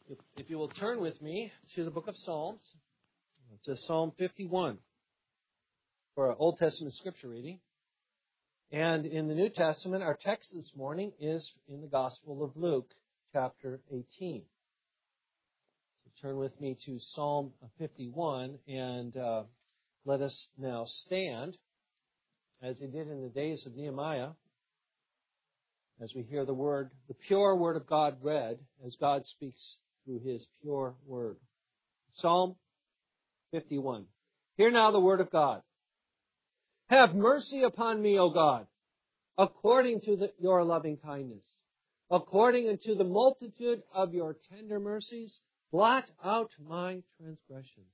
If you will turn with me to the book of Psalms, to Psalm 51 for our Old Testament scripture reading. And in the New Testament, our text this morning is in the Gospel of Luke, chapter 18. So turn with me to Psalm 51 and let us now stand, as they did in the days of Nehemiah, as we hear the word, the pure word of God read, as God speaks through His pure word. Psalm 51. Hear now the word of God. Have mercy upon me, O God, according to your loving kindness. According unto the multitude of your tender mercies, blot out my transgressions.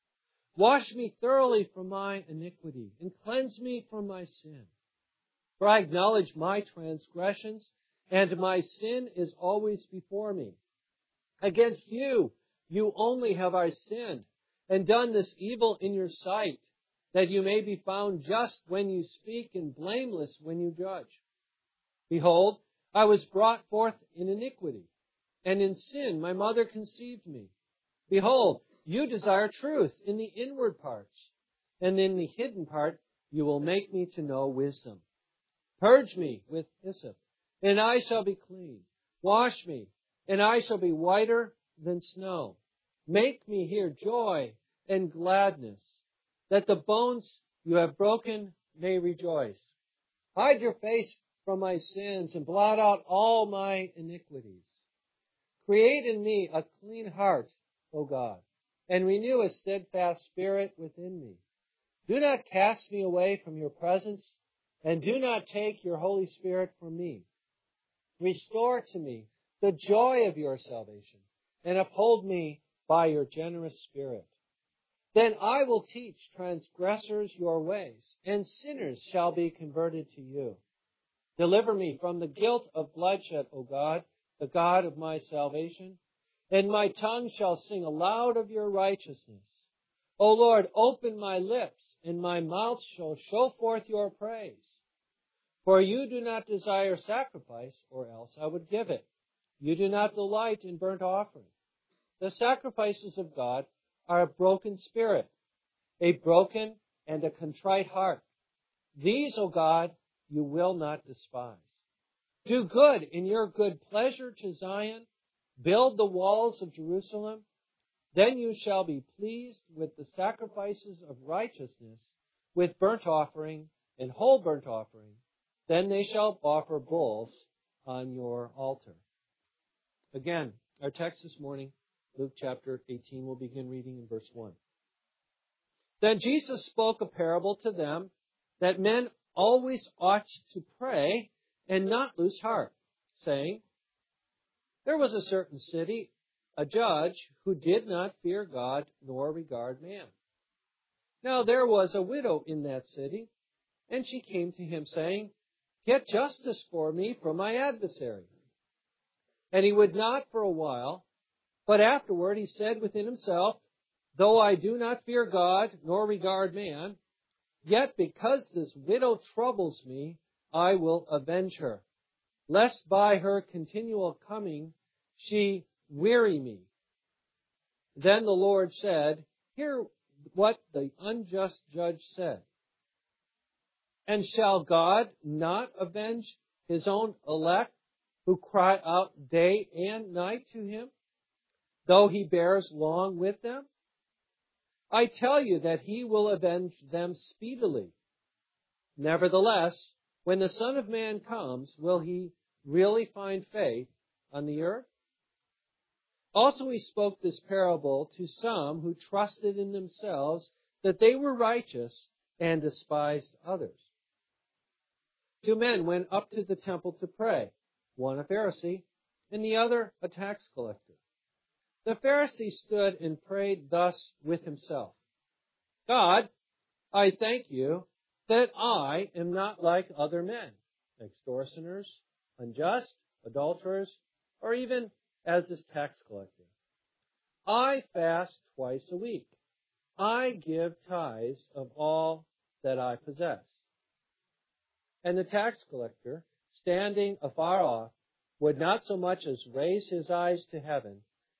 Wash me thoroughly from my iniquity, and cleanse me from my sin. For I acknowledge my transgressions, and my sin is always before me. Against you, you only have I sinned, and done this evil in your sight, that you may be found just when you speak and blameless when you judge. Behold, I was brought forth in iniquity, and in sin my mother conceived me. Behold, you desire truth in the inward parts, and in the hidden part you will make me to know wisdom. Purge me with hyssop, and I shall be clean. Wash me, and I shall be whiter than snow. Make me hear joy and gladness, that the bones you have broken may rejoice. Hide your face from my sins and blot out all my iniquities. Create in me a clean heart, O God, and renew a steadfast spirit within me. Do not cast me away from your presence, and do not take your Holy Spirit from me. Restore to me the joy of your salvation, and uphold me by your generous spirit. Then I will teach transgressors your ways, and sinners shall be converted to you. Deliver me from the guilt of bloodshed, O God, the God of my salvation, and my tongue shall sing aloud of your righteousness. O Lord, open my lips, and my mouth shall show forth your praise. For you do not desire sacrifice, or else I would give it. You do not delight in burnt offering. The sacrifices of God are a broken spirit, a broken and a contrite heart. These, O God, you will not despise. Do good in your good pleasure to Zion. Build the walls of Jerusalem. Then you shall be pleased with the sacrifices of righteousness, with burnt offering and whole burnt offering. Then they shall offer bulls on your altar. Again, our text this morning, Luke chapter 18, we'll begin reading in verse 1. Then Jesus spoke a parable to them that men always ought to pray and not lose heart, saying, There was a certain city, a judge, who did not fear God nor regard man. Now there was a widow in that city, and she came to him, saying, Get justice for me from my adversary. And he would not for a while, but afterward he said within himself, Though I do not fear God nor regard man, yet because this widow troubles me, I will avenge her, lest by her continual coming she weary me. Then the Lord said, Hear what the unjust judge said. And shall God not avenge his own elect, who cry out day and night to him, though he bears long with them? I tell you that he will avenge them speedily. Nevertheless, when the Son of Man comes, will he really find faith on the earth? Also he spoke this parable to some who trusted in themselves that they were righteous and despised others. 2 men went up to the temple to pray, one a Pharisee and the other a tax collector. The Pharisee stood and prayed thus with himself, God, I thank you that I am not like other men, extortioners, unjust, adulterers, or even as this tax collector. I fast twice a week. I give tithes of all that I possess. And the tax collector, standing afar off, would not so much as raise his eyes to heaven,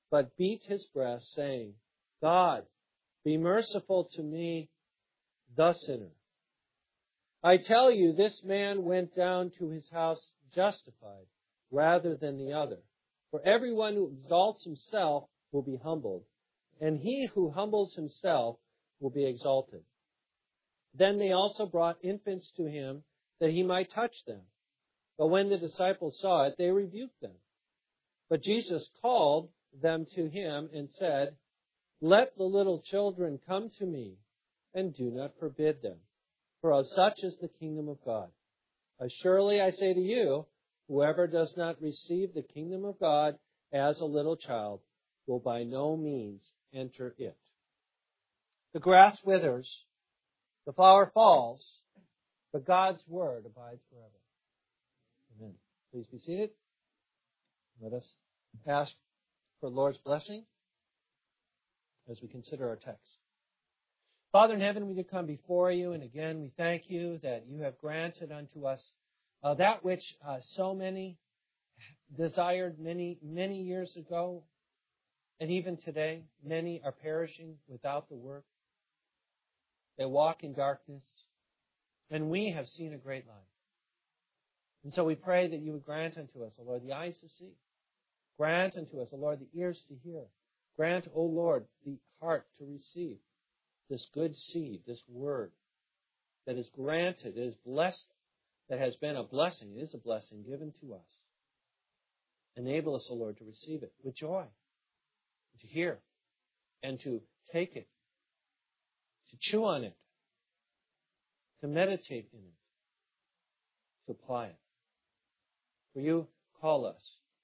but beat his breast, saying, God, be merciful to me, the sinner. I tell you, this man went down to his house justified rather than the other. For everyone who exalts himself will be humbled, and he who humbles himself will be exalted. Then they also brought infants to him that he might touch them. But when the disciples saw it, they rebuked them. But Jesus called them to him and said, Let the little children come to me, and do not forbid them, for of such is the kingdom of God. Surely I say to you, whoever does not receive the kingdom of God as a little child will by no means enter it. The grass withers, the flower falls, but God's word abides forever. Amen. Please be seated. Let us ask for the Lord's blessing as we consider our text. Father in heaven, we do come before you, and again we thank you that you have granted unto us that which so many desired many years ago, and even today, many are perishing without the work. They walk in darkness, and we have seen a great light. And so we pray that you would grant unto us, O Lord, the eyes to see. Grant unto us, O Lord, the ears to hear. Grant, O Lord, the heart to receive this good seed, this word that is granted, is blessed, that has been a blessing, is a blessing given to us. Enable us, O Lord, to receive it with joy, to hear, and to take it, to chew on it, to meditate in it, to apply it. For you call us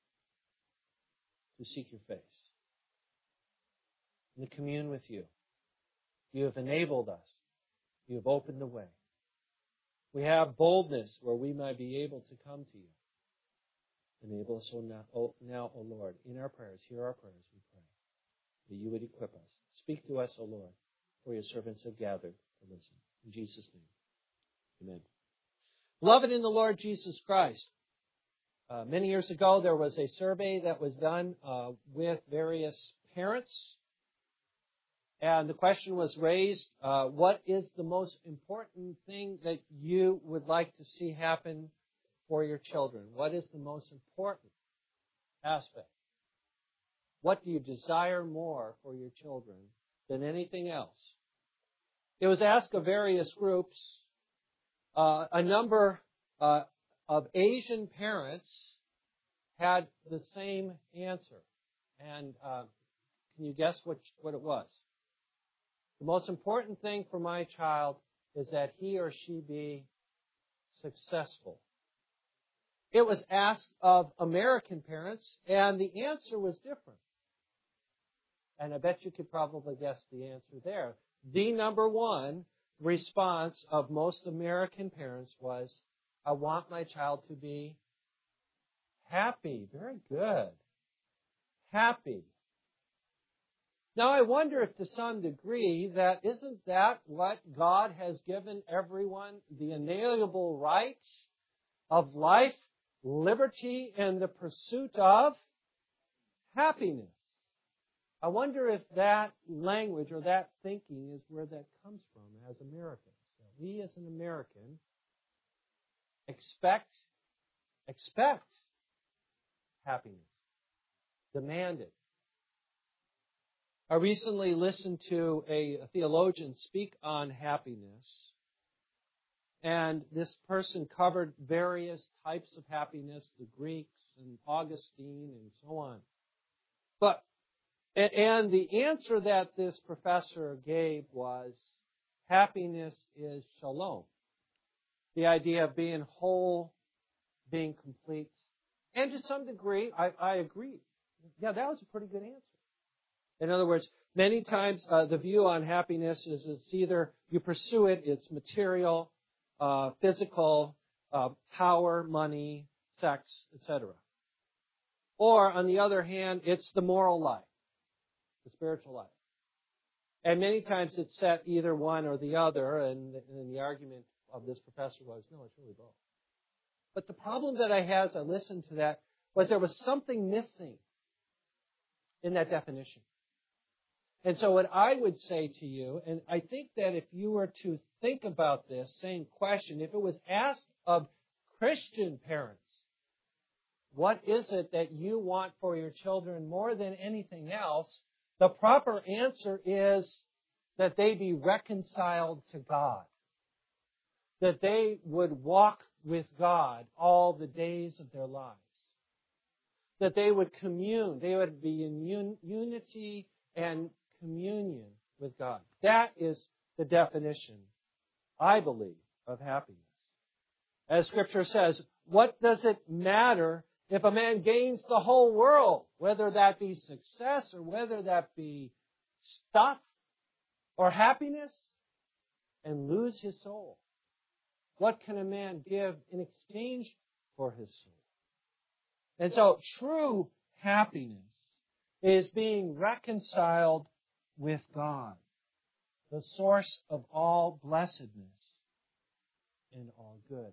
to seek your face and to commune with you. You have enabled us. You have opened the way. We have boldness where we might be able to come to you. Enable us now, O Lord, in our prayers. Hear our prayers, we pray, that you would equip us. Speak to us, O Lord, for your servants have gathered to listen. In Jesus' name, amen. Beloved in the Lord Jesus Christ, many years ago there was a survey that was done with various parents. And the question was raised, what is the most important thing that you would like to see happen for your children? What is the most important aspect? What do you desire more for your children than anything else? It was asked of various groups. A number of Asian parents had the same answer. And can you guess what it was? The most important thing for my child is that he or she be successful. It was asked of American parents, and the answer was different. And I bet you could probably guess the answer there. The number one response of most American parents was, I want my child to be happy. Very good. Happy. Now, I wonder if to some degree isn't that what God has given everyone, the inalienable rights of life, liberty, and the pursuit of happiness? I wonder if that language or that thinking is where that comes from as Americans. We as an American expect happiness. Demand it. I recently listened to a theologian speak on happiness, and this person covered various types of happiness, the Greeks and Augustine and so on. And the answer that this professor gave was, happiness is shalom. The idea of being whole, being complete. And to some degree, I agree. Yeah, that was a pretty good answer. In other words, many times the view on happiness is it's either you pursue it, it's material, physical, power, money, sex, etc. Or, on the other hand, it's the moral life, the spiritual life. And many times it's set either one or the other, and the argument of this professor was, no, it's really both. But the problem that I had as I listened to that was there was something missing in that definition. And so what I would say to you, and I think that if you were to think about this same question, if it was asked of Christian parents, what is it that you want for your children more than anything else? The proper answer is that they be reconciled to God. That they would walk with God all the days of their lives. That they would commune. They would be in unity and communion with God. That is the definition, I believe, of happiness. As Scripture says, what does it matter if a man gains the whole world, whether that be success or whether that be stuff or happiness, and lose his soul? What can a man give in exchange for his soul? And so true happiness is being reconciled with God, the source of all blessedness and all good.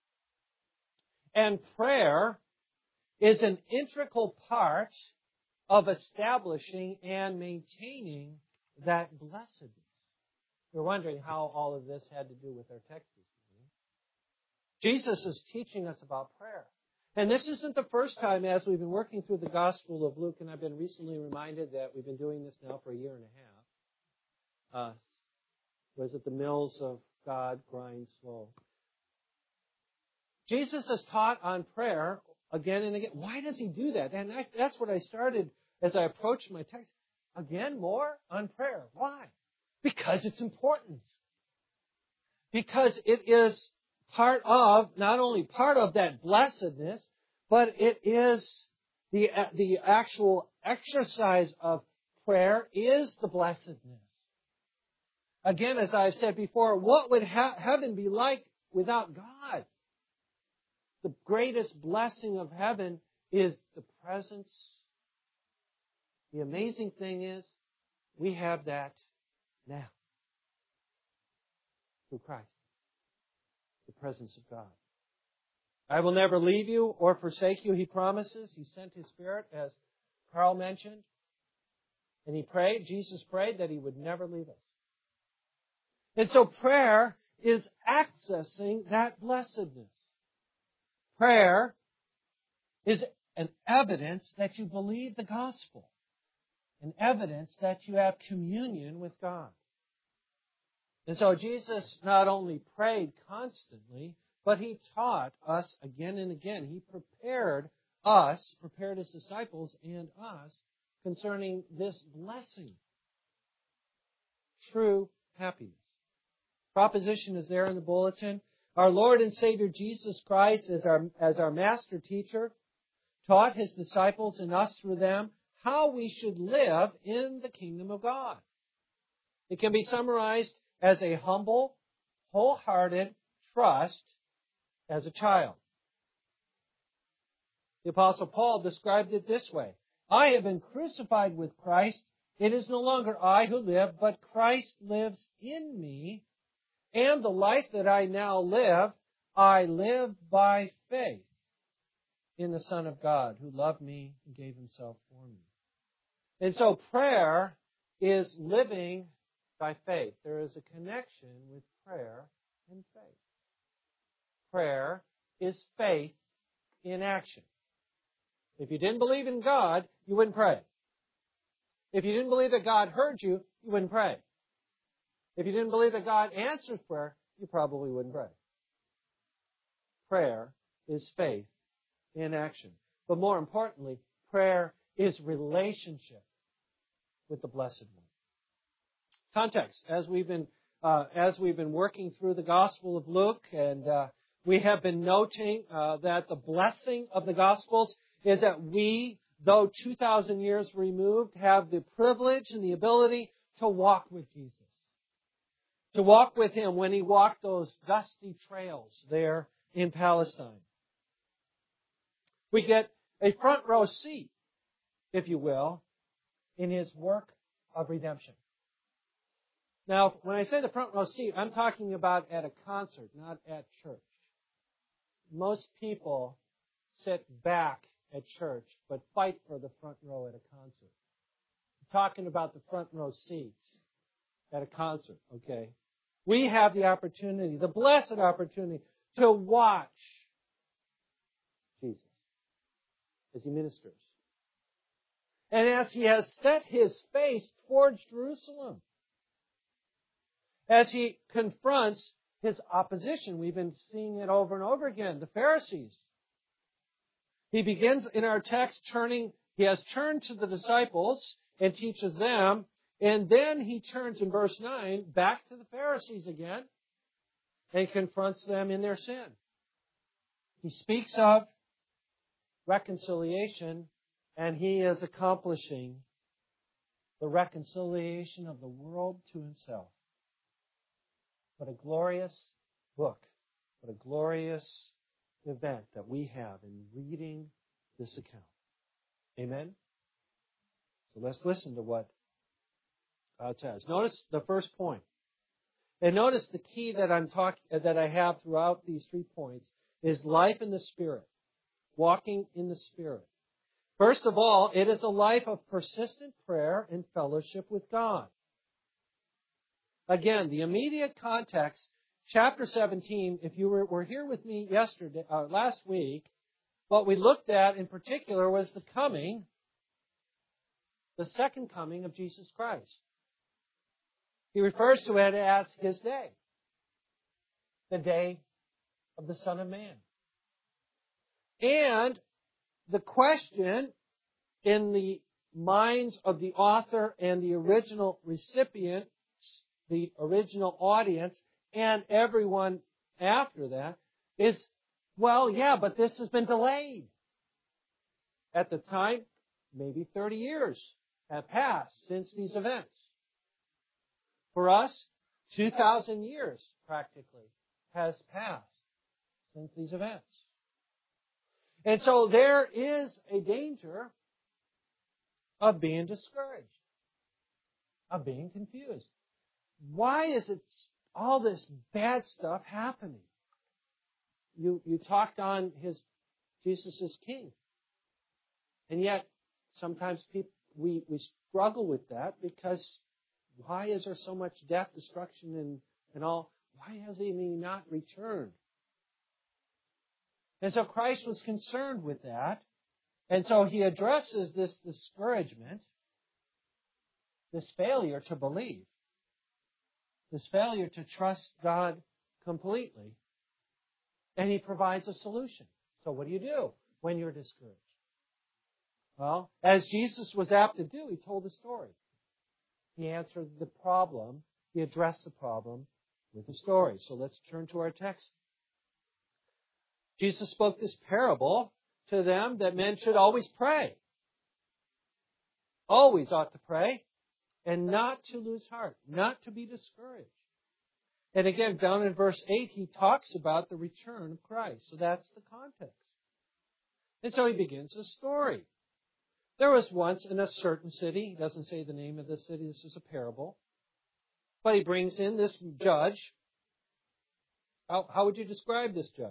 And prayer is an integral part of establishing and maintaining that blessedness. You're wondering how all of this had to do with our text this morning. Jesus is teaching us about prayer. And this isn't the first time as we've been working through the Gospel of Luke, and I've been recently reminded that we've been doing this now for a year and a half. Was it the mills of God grind slow? Jesus has taught on prayer again and again. Why does he do that? And that's what I started as I approached my text. Again, more on prayer. Why? Because it's important. Because it is part of, not only part of that blessedness, but it is the actual exercise of prayer is the blessedness. Again, as I've said before, what would heaven be like without God? The greatest blessing of heaven is the presence. The amazing thing is, we have that now. Through Christ. The presence of God. I will never leave you or forsake you, he promises. He sent his Spirit, as Carl mentioned. And he prayed, Jesus prayed, that he would never leave us. And so prayer is accessing that blessedness. Prayer is an evidence that you believe the gospel. An evidence that you have communion with God. And so Jesus not only prayed constantly, but he taught us again and again. He prepared his disciples and us concerning this blessing. True happiness. Proposition is there in the bulletin. Our Lord and Savior Jesus Christ, as our master teacher, taught his disciples and us through them how we should live in the kingdom of God. It can be summarized as a humble, wholehearted trust as a child. The Apostle Paul described it this way. I have been crucified with Christ. It is no longer I who live, but Christ lives in me. And the life that I now live, I live by faith in the Son of God who loved me and gave himself for me. And so prayer is living by faith. There is a connection with prayer and faith. Prayer is faith in action. If you didn't believe in God, you wouldn't pray. If you didn't believe that God heard you, you wouldn't pray. If you didn't believe that God answers prayer, you probably wouldn't pray. Prayer is faith in action. But more importantly, prayer is relationship with the Blessed One. Context, as we've been working through the Gospel of Luke, and we have been noting that the blessing of the Gospels is that we, though 2,000 years removed, have the privilege and the ability to walk with Jesus. To walk with him when he walked those dusty trails there in Palestine. We get a front row seat, if you will, in his work of redemption. Now, when I say the front row seat, I'm talking about at a concert, not at church. Most people sit back at church, but fight for the front row at a concert. talking about the front row seats at a concert, okay? We have the opportunity, the blessed opportunity, to watch Jesus as he ministers. And as he has set his face towards Jerusalem, as he confronts his opposition, we've been seeing it over and over again, the Pharisees. He begins in our text he has turned to the disciples and teaches them, and then he turns in verse 9 back to the Pharisees again and confronts them in their sin. He speaks of reconciliation, and he is accomplishing the reconciliation of the world to himself. What a glorious book, what a glorious event that we have in reading this account. Amen? So let's listen to what God says. Notice the first point. And notice the key that I have throughout these 3 points is life in the Spirit, walking in the Spirit. First of all, it is a life of persistent prayer and fellowship with God. Again, the immediate context, chapter 17, if you were here with me last week, what we looked at in particular was the second coming of Jesus Christ. He refers to it as his day, the day of the Son of Man. And the question in the minds of the author and the original recipient, the original audience, and everyone after that is, well, yeah, but this has been delayed. At the time, maybe 30 years have passed since these events. For us, 2,000 years practically has passed since these events. And so there is a danger of being discouraged, of being confused. Why is it all this bad stuff happening? You talked on Jesus is king. And yet, sometimes we struggle with that because why is there so much death, destruction, and all? Why has he not returned? And so Christ was concerned with that. And so he addresses this discouragement, this failure to believe, this failure to trust God completely. And he provides a solution. So what do you do when you're discouraged? Well, as Jesus was apt to do, he told a story. He answered the problem. He addressed the problem with a story. So let's turn to our text. Jesus spoke this parable to them that men should always pray. Always ought to pray and not to lose heart, not to be discouraged. And again, down in verse 8, he talks about the return of Christ. So that's the context. And so he begins a story. There was once in a certain city, he doesn't say the name of the city, this is a parable, but he brings in this judge. How would you describe this judge?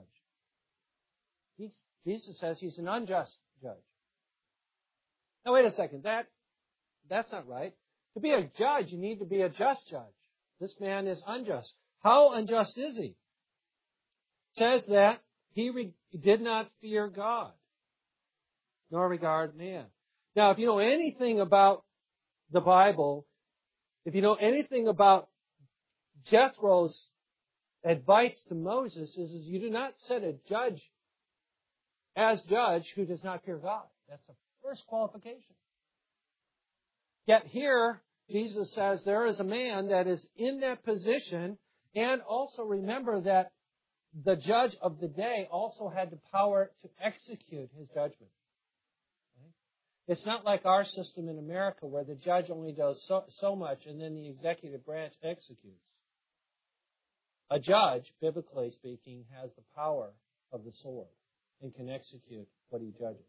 Jesus says he's an unjust judge. Now wait a second, that's not right. To be a judge, you need to be a just judge. This man is unjust. How unjust is he? It says that he did not fear God, nor regard man. Now, if you know anything about the Bible, if you know anything about Jethro's advice to Moses, is you do not set a judge as judge who does not fear God. That's the first qualification. Yet here, Jesus says there is a man that is in that position, and also remember that the judge of the day also had the power to execute his judgment. It's not like our system in America where the judge only does so much and then the executive branch executes. A judge, biblically speaking, has the power of the sword and can execute what he judges.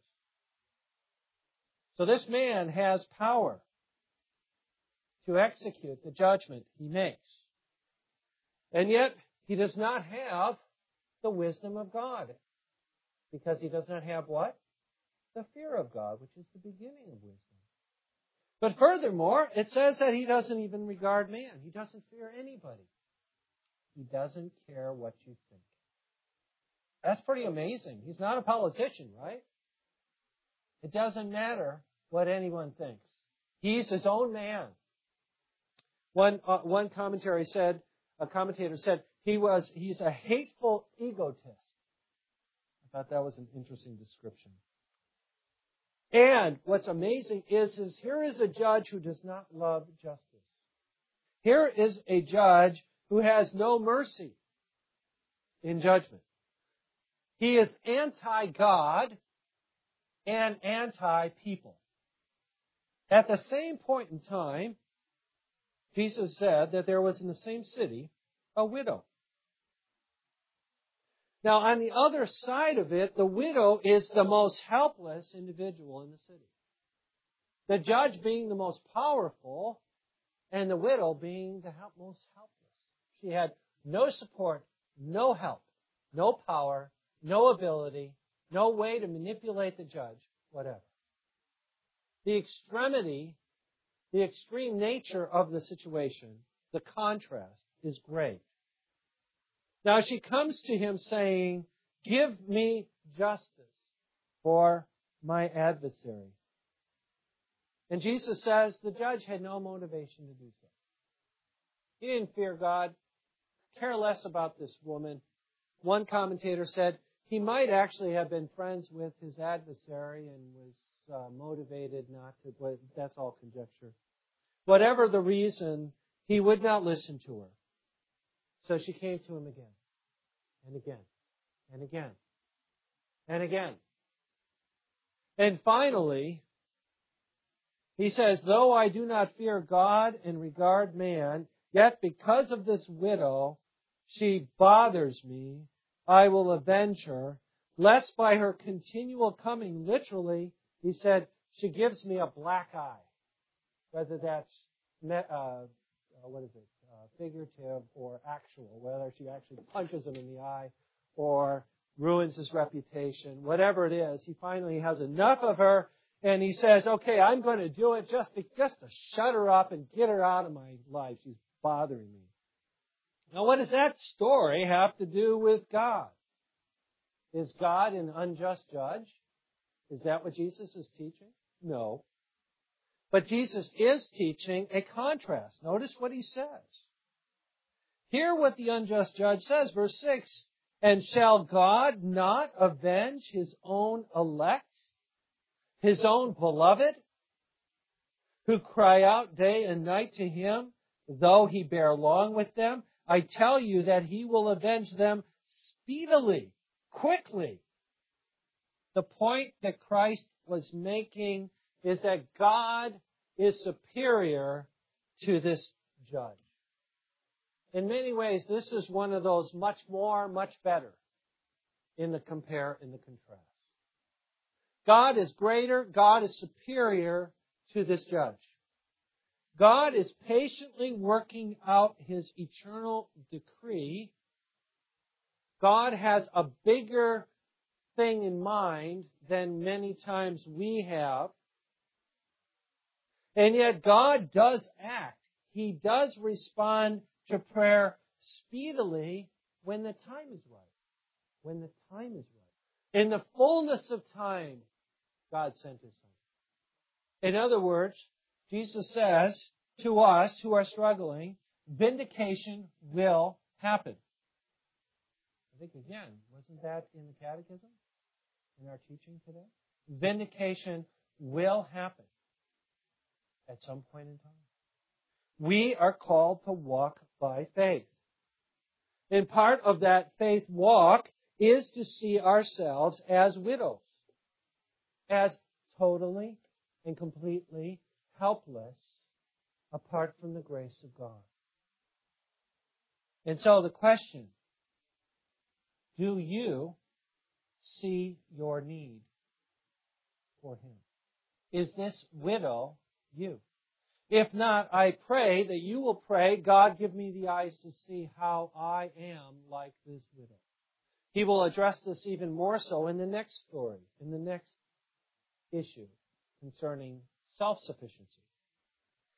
So this man has power to execute the judgment he makes. And yet, he does not have the wisdom of God. Because he does not have what? The fear of God, which is the beginning of wisdom. But furthermore, it says that he doesn't even regard man. He doesn't fear anybody. He doesn't care what you think. That's pretty amazing. He's not a politician, right? It doesn't matter what anyone thinks. He's his own man. One commentator said he's a hateful egotist. I thought that was an interesting description. And what's amazing is here is a judge who does not love justice. Here is a judge who has no mercy in judgment. He is anti-God and anti-people. At the same point in time, Jesus said that there was in the same city a widow. Now, on the other side of it, the widow is the most helpless individual in the city. The judge being the most powerful, and the widow being the most helpless. She had no support, no help, no power, no ability, no way to manipulate the judge, whatever. The extreme nature of the situation, the contrast, is great. Now she comes to him saying, "Give me justice for my adversary." And Jesus says the judge had no motivation to do so. He didn't fear God, care less about this woman. One commentator said he might actually have been friends with his adversary and was motivated not to, but that's all conjecture. Whatever the reason, he would not listen to her. So she came to him again, and again, and again, and again. And finally, he says, "Though I do not fear God and regard man, yet because of this widow, she bothers me. I will avenge her, lest by her continual coming," literally, he said, "she gives me a black eye." Whether that's, figurative or actual, whether she actually punches him in the eye or ruins his reputation, whatever it is, he finally has enough of her, and he says, "Okay, I'm going to do it just to shut her up and get her out of my life. She's bothering me." Now, what does that story have to do with God? Is God an unjust judge? Is that what Jesus is teaching? No. But Jesus is teaching a contrast. Notice what he says. Hear what the unjust judge says, verse 6. "And shall God not avenge his own elect, his own beloved, who cry out day and night to him, though he bear long with them? I tell you that he will avenge them speedily, quickly." The point that Christ was making is that God is superior to this judge. In many ways, this is one of those much more, much better in the compare and the contrast. God is greater, God is superior to this judge. God is patiently working out his eternal decree. God has a bigger thing in mind than many times we have. And yet God does act. He does respond to prayer speedily when the time is right. When the time is right. In the fullness of time, God sent his Son. In other words, Jesus says to us who are struggling, vindication will happen. I think again, wasn't that in the Catechism? In our teaching today? Vindication will happen at some point in time. We are called to walk by faith. And part of that faith walk is to see ourselves as widows, as totally and completely helpless apart from the grace of God. And so the question, do you see your need for him? Is this widow you? If not, I pray that you will pray, "God, give me the eyes to see how I am like this widow." He will address this even more so in the next story, in the next issue concerning self-sufficiency.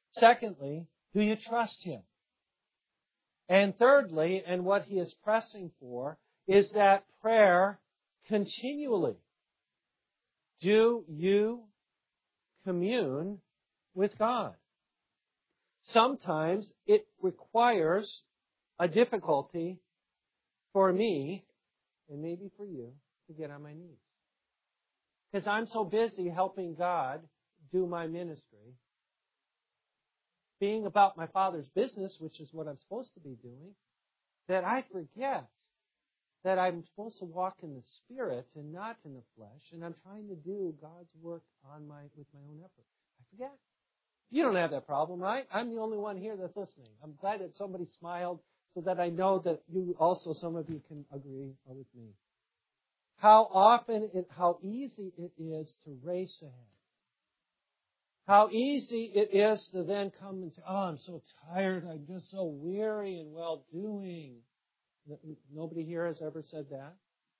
Secondly, do you trust Him? And thirdly, and what he is pressing for, is that prayer continually. Do you commune with God? Sometimes it requires a difficulty for me, and maybe for you, to get on my knees. Because I'm so busy helping God do my ministry, being about my Father's business, which is what I'm supposed to be doing, that I forget that I'm supposed to walk in the Spirit and not in the flesh, and I'm trying to do God's work with my own effort. I forget. You don't have that problem, right? I'm the only one here that's listening. I'm glad that somebody smiled so that I know that you also, some of you can agree with me. How easy it is to race ahead. How easy it is to then come and say, oh, I'm so tired, I'm just so weary and well-doing. Nobody here has ever said that.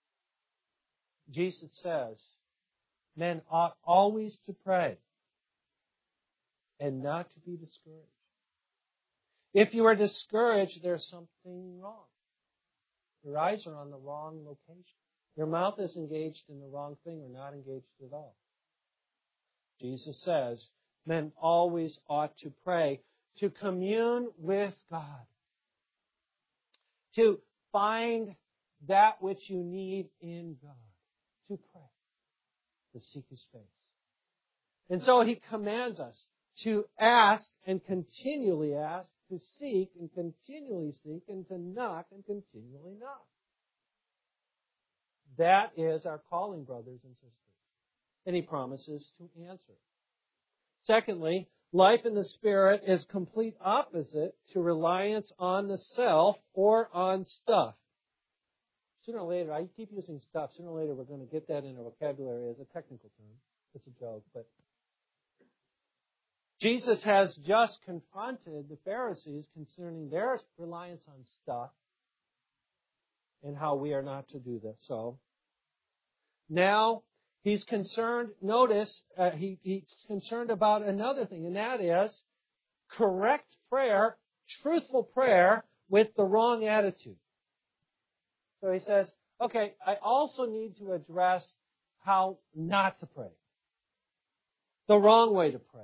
Jesus says, men ought always to pray and not to be discouraged. If you are discouraged, there's something wrong. Your eyes are on the wrong location. Your mouth is engaged in the wrong thing or not engaged at all. Jesus says, men always ought to pray, to commune with God, to find that which you need in God, to pray, to seek His face. And so He commands us to ask and continually ask, to seek and continually seek, and to knock and continually knock. That is our calling, brothers and sisters. And He promises to answer. Secondly, life in the Spirit is complete opposite to reliance on the self or on stuff. Sooner or later, I keep using stuff. Sooner or later, we're going to get that in our vocabulary as a technical term. It's a joke, but Jesus has just confronted the Pharisees concerning their reliance on stuff and how we are not to do this. So, now He's concerned, notice, he's concerned about another thing, and that is correct prayer, truthful prayer with the wrong attitude. So he says, okay, I also need to address how not to pray. The wrong way to pray.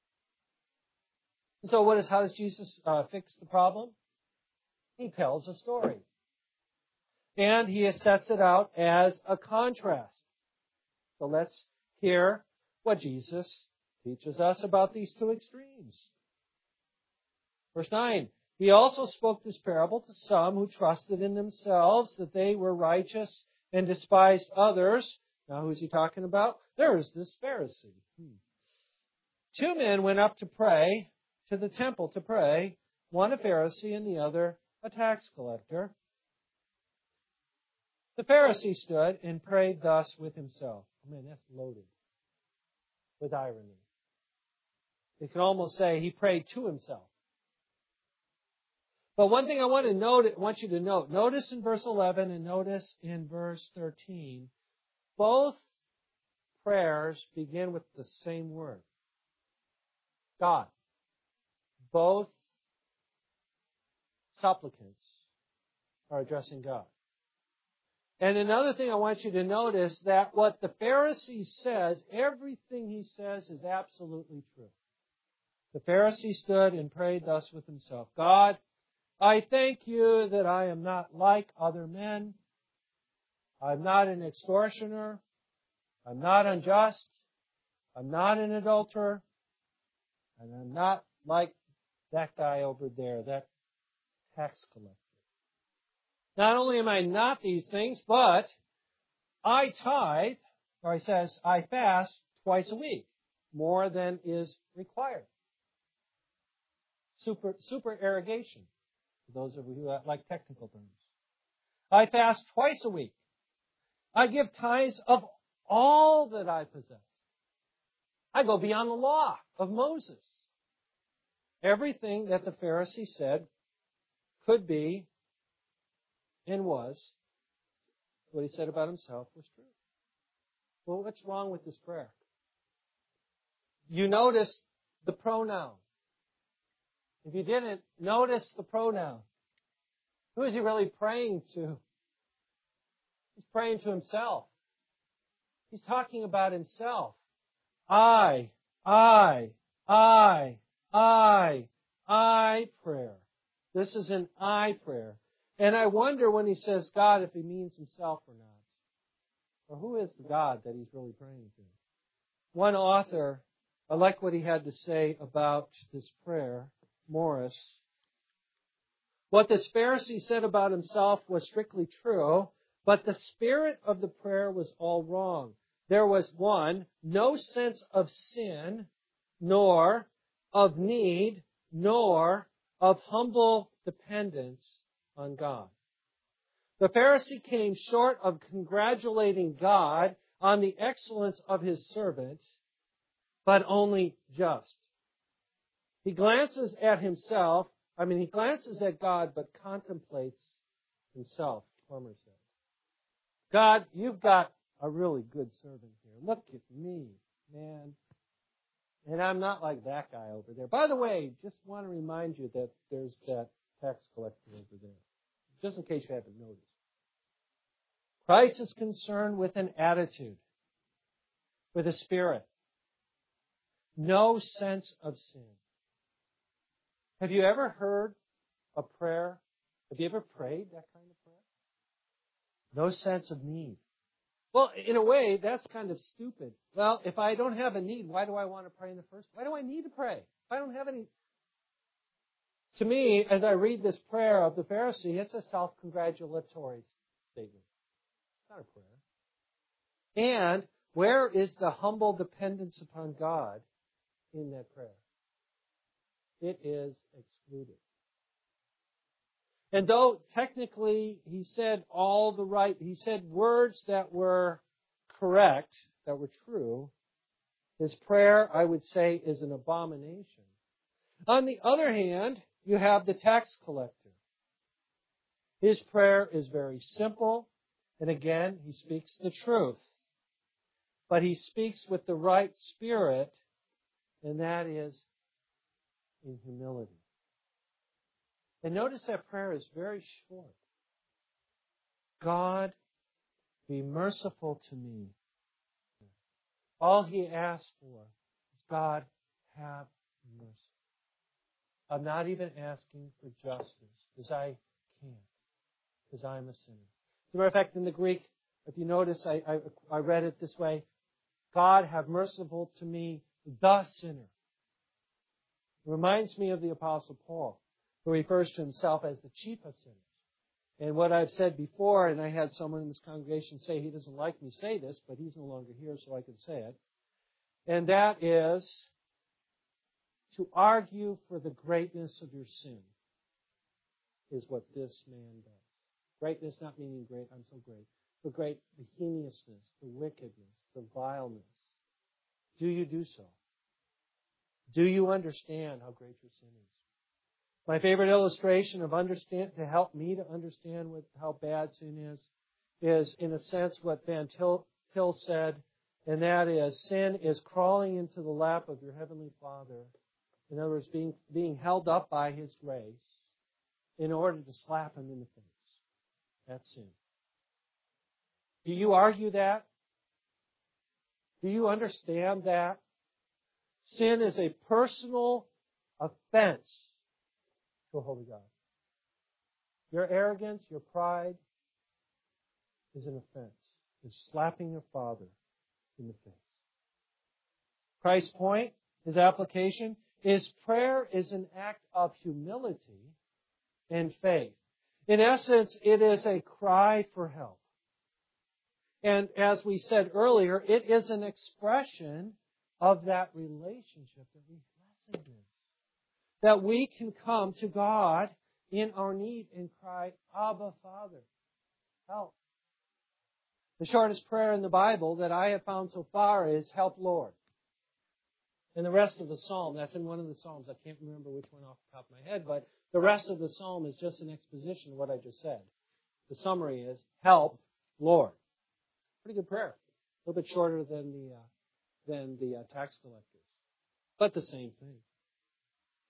And so how does Jesus fix the problem? He tells a story. And he sets it out as a contrast. So let's hear what Jesus teaches us about these two extremes. Verse 9, He also spoke this parable to some who trusted in themselves that they were righteous and despised others. Now who's He talking about? There's this Pharisee. Two men went up to the temple to pray, one a Pharisee and the other a tax collector. The Pharisee stood and prayed thus with himself. I mean, that's loaded with irony. You can almost say he prayed to himself. But one thing I want you to note, notice in verse 11 and notice in verse 13, both prayers begin with the same word. God. Both supplicants are addressing God. And another thing I want you to notice that what the Pharisee says, everything he says is absolutely true. The Pharisee stood and prayed thus with himself, God, I thank you that I am not like other men. I'm not an extortioner. I'm not unjust. I'm not an adulterer. And I'm not like that guy over there, that tax collector. Not only am I not these things, but I tithe, or he says, I fast twice a week, more than is required. Supererogation, for those of you who like technical terms. I fast twice a week. I give tithes of all that I possess. I go beyond the law of Moses. Everything that the Pharisee said could be and was, what he said about himself was true. Well, what's wrong with this prayer? You notice the pronoun. If you didn't, notice the pronoun. Who is he really praying to? He's praying to himself. He's talking about himself. I prayer. This is an I prayer. And I wonder when he says God if he means himself or not. Or who is the God that he's really praying to? One author, I like what he had to say about this prayer, Morris. What this Pharisee said about himself was strictly true, but the spirit of the prayer was all wrong. There was, one, no sense of sin, nor of need, nor of humble dependence on God. The Pharisee came short of congratulating God on the excellence of his servant, but only just. He glances at himself. He glances at God, but contemplates himself, Plummer said. God, you've got a really good servant here. Look at me, man. And I'm not like that guy over there. By the way, just want to remind you that there's that tax collector over there, just in case you haven't noticed. Christ is concerned with an attitude, with a spirit. No sense of sin. Have you ever heard a prayer? Have you ever prayed that kind of prayer? No sense of need. Well, in a way, that's kind of stupid. Well, if I don't have a need, why do I want to pray in the first place? Why do I need to pray? If I don't have any... To me, as I read this prayer of the Pharisee, it's a self-congratulatory statement. It's not a prayer. And where is the humble dependence upon God in that prayer? It is excluded. And though technically he said he said words that were correct, that were true, his prayer, I would say, is an abomination. On the other hand, you have the tax collector. His prayer is very simple, and again, he speaks the truth. But he speaks with the right spirit, and that is in humility. And notice that prayer is very short. God, be merciful to me. All he asks for is, God, have mercy. I'm not even asking for justice, because I can't, because I'm a sinner. As a matter of fact, in the Greek, if you notice, I read it this way, God, have merciful to me, the sinner. It reminds me of the Apostle Paul, who refers to himself as the chief of sinners. And what I've said before, and I had someone in this congregation say he doesn't like me say this, but he's no longer here, so I can say it. And that is to argue for the greatness of your sin is what this man does. Greatness not meaning great, I'm so great, but great, the heinousness, the wickedness, the vileness. Do you do so? Do you understand how great your sin is? My favorite illustration to help me to understand how bad sin is in a sense what Van Til said, and that is sin is crawling into the lap of your Heavenly Father. In other words, being held up by His grace in order to slap Him in the face. That's sin. Do you argue that? Do you understand that? Sin is a personal offense to a holy God. Your arrogance, your pride is an offense. It's slapping your Father in the face. Christ's point, his application, is prayer is an act of humility and faith. In essence, it is a cry for help. And as we said earlier, it is an expression of that relationship that we blessed in. That we can come to God in our need and cry, Abba, Father, help. The shortest prayer in the Bible that I have found so far is, help, Lord. And the rest of the psalm, that's in one of the psalms, I can't remember which one off the top of my head, but the rest of the psalm is just an exposition of what I just said. The summary is, help, Lord. Pretty good prayer. A little bit shorter than the tax collectors, but the same thing.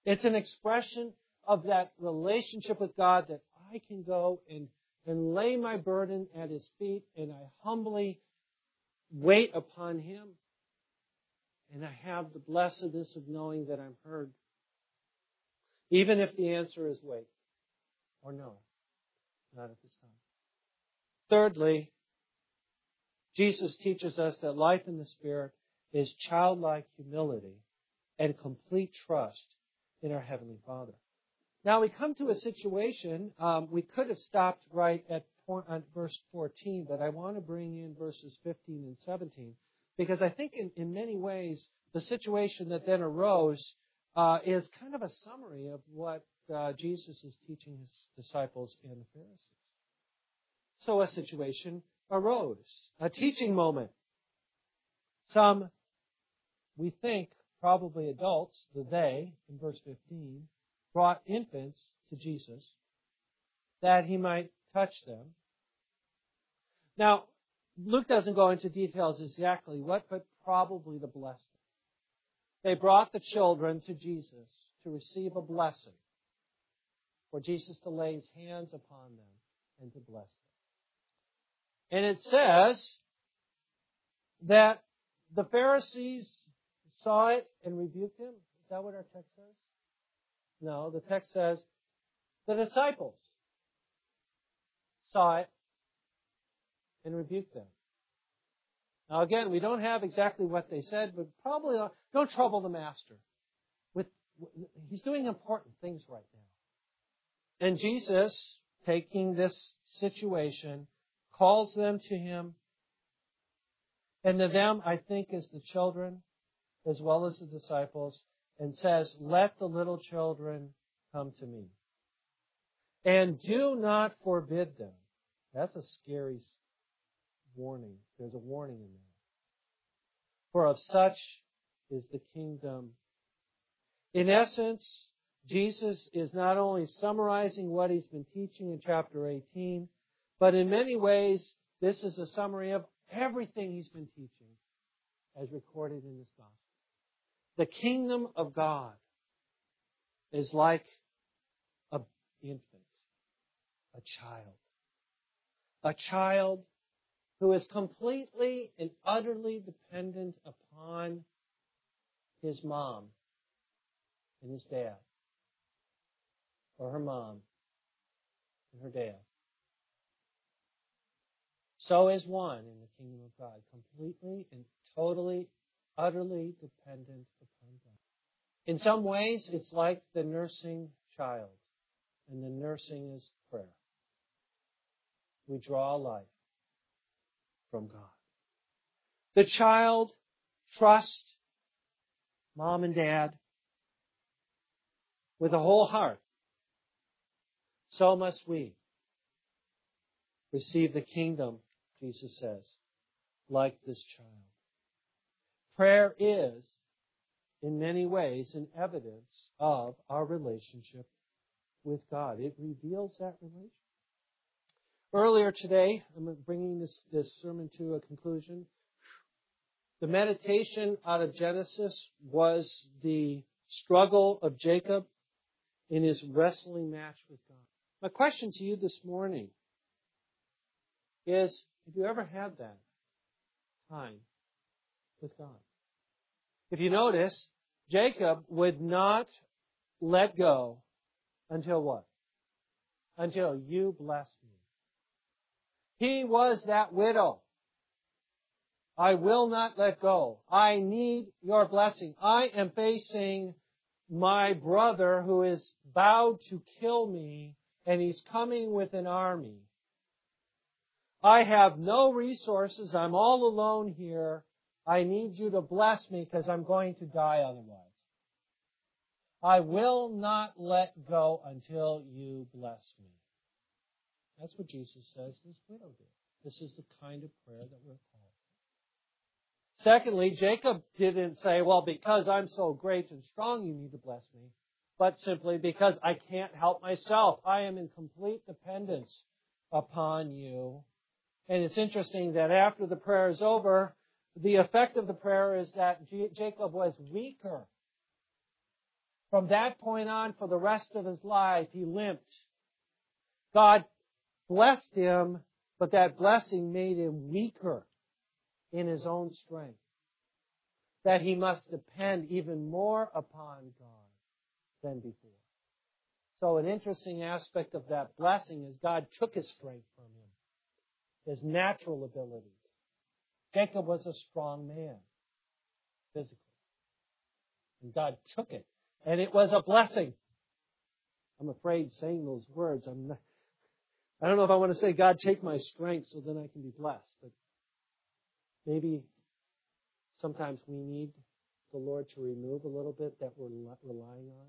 It's an expression of that relationship with God that I can go and lay my burden at His feet, and I humbly wait upon Him. And I have the blessedness of knowing that I'm heard. Even if the answer is wait or no, not at this time. Thirdly, Jesus teaches us that life in the Spirit is childlike humility and complete trust in our Heavenly Father. Now we come to a situation, we could have stopped right at verse 14, but I want to bring in verses 15 and 17, because I think in many ways the situation that then arose is kind of a summary of what Jesus is teaching His disciples and the Pharisees. So a situation arose, a teaching moment. Some, we think, probably adults, they, in verse 15, brought infants to Jesus that He might touch them. Now, Luke doesn't go into details exactly what, but probably to bless them. They brought the children to Jesus to receive a blessing, for Jesus to lay His hands upon them and to bless them. And it says that the Pharisees saw it and rebuked Him. Is that what our text says? No, the text says the disciples saw it and rebuked them. Now again, we don't have exactly what they said, but probably don't trouble the Master. He's doing important things right now. And Jesus, taking this situation, calls them to Him. And to them, I think, is the children as well as the disciples, and says, "Let the little children come to me. And do not forbid them." That's a scary warning. There's a warning in there. "For of such is the kingdom." In essence, Jesus is not only summarizing what He's been teaching in chapter 18, but in many ways, this is a summary of everything He's been teaching as recorded in this gospel. The kingdom of God is like an infant, a child who is completely and utterly dependent upon his mom and his dad, or her mom and her dad. So is one in the kingdom of God, completely and totally, utterly dependent upon God. In some ways, it's like the nursing child, and the nursing is prayer. We draw life from God. The child trusts mom and dad with a whole heart. So must we receive the kingdom, Jesus says, like this child. Prayer is, in many ways, an evidence of our relationship with God. It reveals that relationship. Earlier today, I'm bringing this sermon to a conclusion. The meditation out of Genesis was the struggle of Jacob in his wrestling match with God. My question to you this morning is, have you ever had that time with God? If you notice, Jacob would not let go until what? Until you bless me. He was that widow. I will not let go. I need your blessing. I am facing my brother who is vowed to kill me, and he's coming with an army. I have no resources. I'm all alone here. I need you to bless me because I'm going to die otherwise. I will not let go until you bless me. That's what Jesus says this widow did. This is the kind of prayer that we're called. Secondly, Jacob didn't say, well, because I'm so great and strong, you need to bless me. But simply because I can't help myself. I am in complete dependence upon you. And it's interesting that after the prayer is over, the effect of the prayer is that Jacob was weaker. From that point on, for the rest of his life, he limped. God blessed him, but that blessing made him weaker in his own strength. That he must depend even more upon God than before. So an interesting aspect of that blessing is God took his strength from him, his natural abilities. Jacob was a strong man, physically. And God took it. And it was a blessing. I'm afraid saying those words, I don't know if I want to say, God, take my strength so then I can be blessed. But maybe sometimes we need the Lord to remove a little bit that we're relying on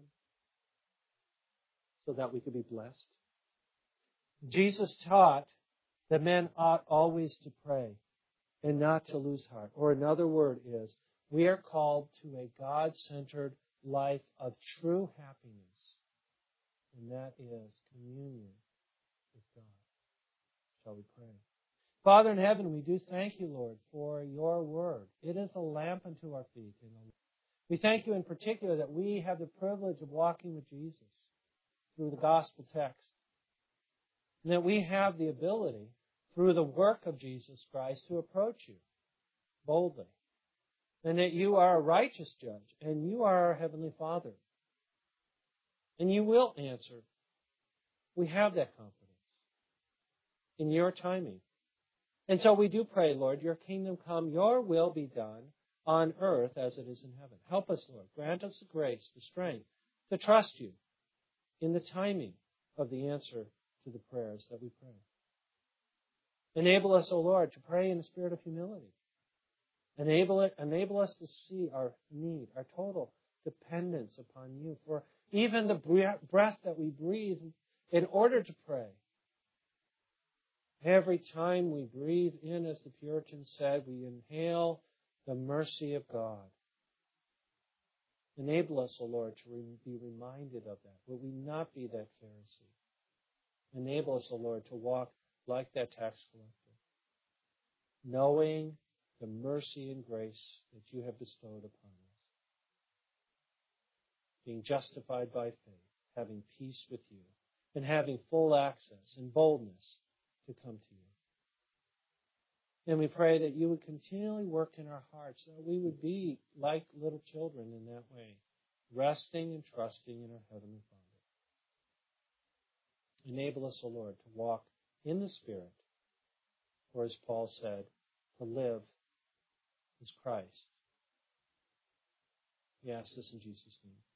so that we could be blessed. Jesus taught that men ought always to pray and not to lose heart. Or another word is, we are called to a God-centered life of true happiness. And that is communion with God. Shall we pray? Father in heaven, we do thank you, Lord, for your word. It is a lamp unto our feet. We thank you in particular that we have the privilege of walking with Jesus through the gospel text. And that we have the ability, through the work of Jesus Christ, to approach you boldly. And that you are a righteous judge, and you are our Heavenly Father. And you will answer. We have that confidence in your timing. And so we do pray, Lord, your kingdom come, your will be done on earth as it is in heaven. Help us, Lord. Grant us the grace, the strength to trust you in the timing of the answer to the prayers that we pray. Enable us, O Lord, to pray in a spirit of humility. Enable us to see our need, our total dependence upon you for even the breath that we breathe in order to pray. Every time we breathe in, as the Puritans said, we inhale the mercy of God. Enable us, O Lord, to be reminded of that. Will we not be that Pharisee? Enable us, O Lord, to walk like that tax collector, knowing the mercy and grace that you have bestowed upon us, being justified by faith, having peace with you, and having full access and boldness to come to you. And we pray that you would continually work in our hearts, that we would be like little children in that way, resting and trusting in our Heavenly Father. Enable us, O Lord, to walk in the Spirit, or as Paul said, to live as Christ. We ask this in Jesus' name.